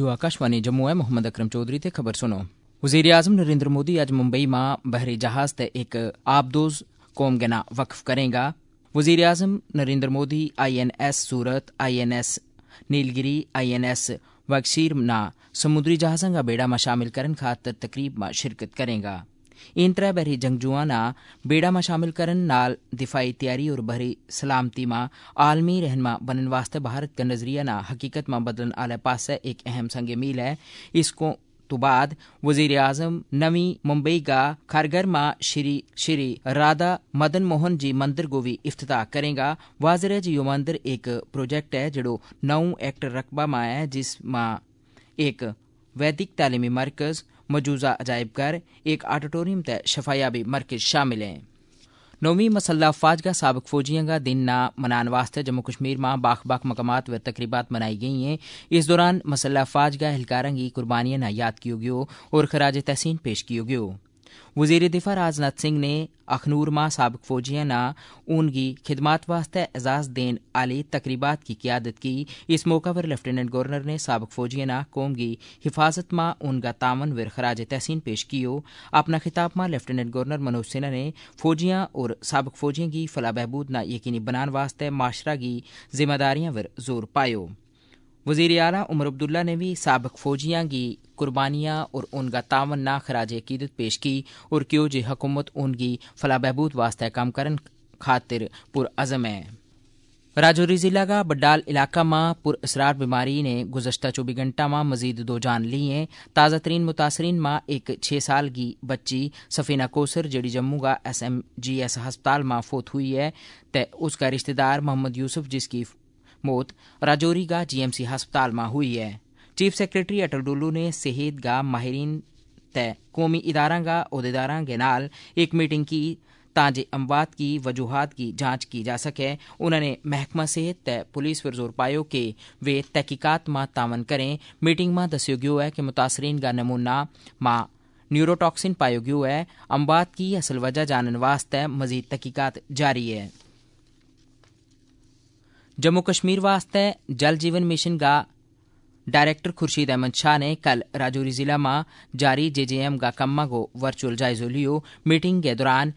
Radio Akashvani Jammu है। मोहम्मद अकरम चौधरी ते खबर सुनो। वज़ीर आज़म नरेंद्र मोदी अज मुंबई में बहरी जहाज ते एक आबदोज कौम गना वक्फ करेगा। वज़ीर आज़म नरेंद्र मोदी INS सूरत, INS नीलगिरी, INS वक्शीर ना समुद्री जहाज़ां का बेड़ा में शामिल करन खातर तकरीब में शिरकत करेगा। इन त्रै बहरी जंगजुआं ना बेड़ा में शामिल करन नाल दिफाई तैयारी और बहरी सलामती में आलमी रहनमा बनन वास्ते भारत का नजरिया ना हकीकत में बदलन आले पासे एक अहम संग मील है। इसको तो बाद वज़ीर आज़म नवी मुंबई का खारगर में श्री राधा मदन मोहन जी मंदिर को भी इफ्तिताह करेगा। वाज़ेह है जी यो मंदिर एक प्रोजेक्ट है जो 9 एकड़ रकबा में है, जिसमें एक वैदिक तालीमी मरकज़, मौजूदा अजायबघर, एक ऑडिटोरियम ते शफायाबी मरकज शामिल हैं। 9वीं मसल्ह अफवाज का साबिक फौजियों का दिन ना मनाने वास्ते जम्मू कश्मीर में बाख मकामात व तकरीबात मनाई गई हैं। इस दौरान मसल्ह अफवाज का एहलकारों की कुर्बानियां ना याद कियो गयो और खराज तहसीन पेश कियो गयो। वज़ीर दिफा राजनाथ सिंह ने अखनूर में साबिक फौजियां ना उनकी खिदमात वास्ते एजाज देन आली तकरीबात की क़ियादत की। इस मौका पर लेफ्टिनेंट गवर्नर ने साबिक फौजियां ना कौम की हिफाजत में उनका तावन व खराज तहसीन पेश कियो। अपना खिताब में लेफ्टिनेंट गवर्नर मनोज सिन्हा ने फौजियां और साबिक फौजियों की फलाह बहबूद ना यकीनी बनाने वास्ते माशरा की जिम्मेदारियां पर जोर पायो। वज़ीर आला उमर अब्दुल्ला ने भी साबिक फौजियां की कुर्बानियां और उनका तावन ना खराज अकीदत पेश की और क्यों जी हुकूमत उनकी फलाह बहबूद वास्ते काम करन खातिर पुरअज़म है। राजौरी जिला का बड्डाल इलाका में पुरअसरार बीमारी ने गुज़श्ता 24 घंटा में मजीद 2 जान ली हैं। ताज़ा तरीन मुतासरीन में एक 6 साल की बच्ची सफीना कौसर जेडी जम्मू का SMGS हस्पताल में फोत हुई है ते उसका रिश्तेदार मोहम्मद यूसुफ जिसकी मौत राजौरी का GMC हस्पताल में हुई है। चीफ सेक्रेटरी अटल डुल्लू ने सेहत का माहिरीन ते कौमी इदारा का अहदेदारां के नाल एक मीटिंग की ताजे अमवात की वजूहात की जांच की जा सके। उन्होंने महकमा सेहत ते पुलिस पर जोर पायो कि वे तहकीकात में तावन करें। मीटिंग में दस्यो गयो है कि मुतासरीन का नमूना में न्यूरोटॉक्सिन पायो गयो है। अमवात की असल वजह जानने वास्ते मजीद तहकीकात जारी है। जम्मू कश्मीर वास्ते जल जीवन मिशन का डायरेक्टर खुर्शीद अहमद शाह ने कल राजौरी जिला में जारी JJM का कम्मा को वर्चुअल जायजो लियो। मीटिंग के दौरान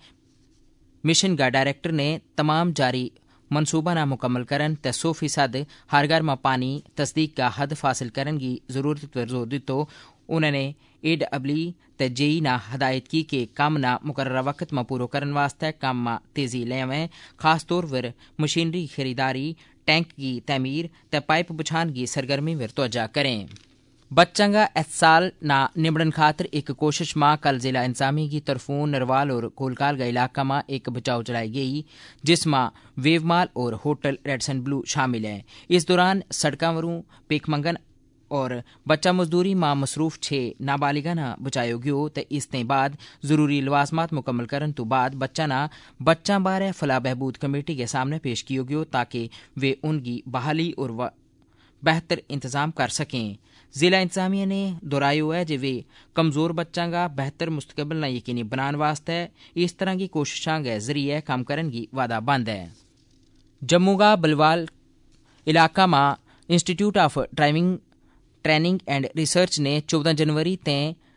मिशन का डायरेक्टर ने तमाम जारी मनसूबा ना मुकम्मल करन ते 100% हर घर में पानी तस्दीक का हदफ हासिल करन की जरूरत पर जोर दितो। उन्होंने AWE ते JE ना हदायत की कि काम ना मुकर्ररा वक्त में पूरा करने वास्ते काम में तेजी लेवें। खास तौर पर मशीनरी की खरीदारी, टैंक की तमीर ते पाइप बिछान की सरगर्मी पर तवज्जो करें। बच्चों का एहसाल ना निबड़न खातर एक कोशिश में कल जिला इंतजामी की तरफों नरवाल और कोलकाल का इलाका में एक बचाव चलाई गई, जिसमें वेवमाल और होटल रेडसन ब्लू शामिल है। इस दौरान सड़कावरों पेकमंगन और बच्चा मजदूरी में मसरूफ 6 नाबालिगा ना बचायो गयो ते इसते बाद जरूरी लवाजमात मुकम्मल करन तो बाद बच्चा बारे फलाह बहबूद कमेटी के सामने पेश कियो गयो ताकि वे उनकी बहाली और बेहतर इंतजाम कर सकें। जिला इंतजामिया ने दोहरायो है कि वे कमजोर बच्चों का बेहतर मुस्तकबिल ना यकीनी बनाने वास्ते इस तरह की कोशिशों के जरिए काम करने की वादा बंद है। जम्मू का बलवाल इलाका में Institute of Driving Training and Research ने 14 जनवरी ते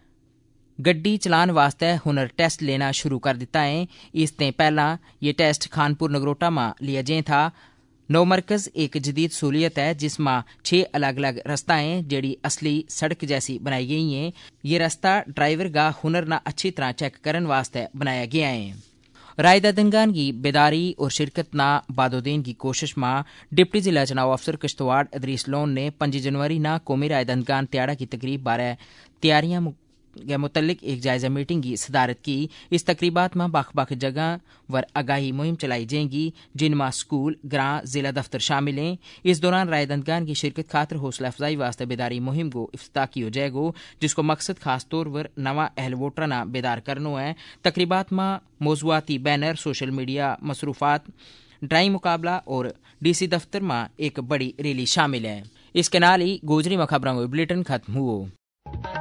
गड्डी चलान वास्ते हुनर टेस्ट लेना शुरू कर दिता है। इससे पहला ये टेस्ट खानपुर नगरोटा में लिया जाए था। नौ मरकज एक जदीद सहूलियत है जिसमें 6 अलग अलग रास्ता हैं जेडी असली सड़क जैसी बनाई गई हैं। ये रास्ता ड्राइवर का हुनर ना अच्छी तरह चेक करने वास्ते बनाया गया है। रायददनगान की बेदारी और शिरकत ना बादोदीन की कोशिश में डिप्टी जिला चुनाव अफसर किश्तवाड़ अदरीस लोन ने 5 जनवरी ना कौमी रायददनगान त्याड़ा की तकरीब बारे तैयारियां के मुतल्लिक एक जायजा मीटिंग की सदारत की। इस तकरीबात में बख जगह वर आगाही मुहिम चलाई जाएगी जिनमें स्कूल, ग्रां, जिला दफ्तर शामिल हैं। इस दौरान रायददगान की शिरकत खातर हौसला अफजाई वास्ते बेदारी मुहिम को इफ्तिताह किया जाएगा जिसको मकसद खास तौर पर नवा अहल वोटर ना बेदार करना है। तकरीबात में मौजूआती बैनर, सोशल मीडिया मसरूफात, ड्राइंग मुकाबला और DC दफ्तर में एक बड़ी रैली शामिल है। इसके नाल ही गोजरी में खबरों को बुलेटिन खत्म हुआ।